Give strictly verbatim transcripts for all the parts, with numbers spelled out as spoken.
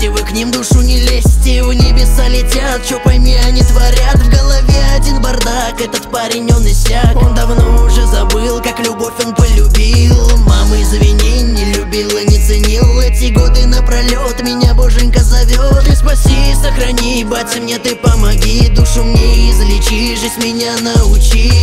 вместе, вы к ним душу не лезьте. В небеса летят, чё пойми, они творят. В голове один бардак, этот парень он иссяк. Он давно уже забыл, как любовь он полюбил. Мама, извини, не любил и не ценил. Эти годы напролет меня боженька зовет. Ты спаси, сохрани, батя, мне ты помоги. Душу мне излечи, жизнь меня научи.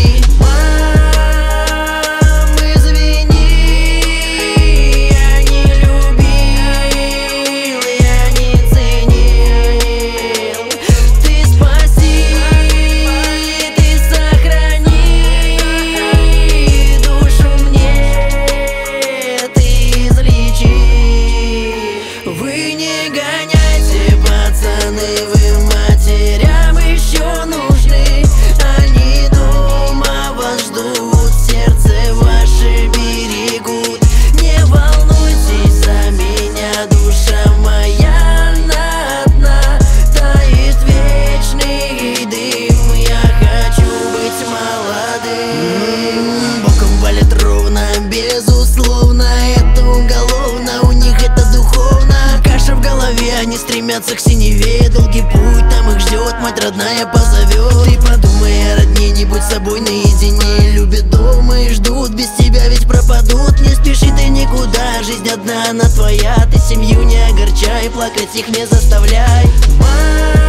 Вы матерям еще нужны, они дома вас ждут, сердце ваше берегут. Не волнуйтесь за меня, душа моя она одна, тает вечный дым. Я хочу быть молодым. Боком валит ровно, безусловно, это уголовно, у них это духовно. Каша в голове, они стремятся к синеве. Долгий путь, там их ждет, мать родная позовет. Ты подумай о родне, не будь с собой наедине. Любят дома и ждут, без тебя ведь пропадут. Не спеши ты никуда, жизнь одна, она твоя. Ты семью не огорчай, плакать их не заставляй.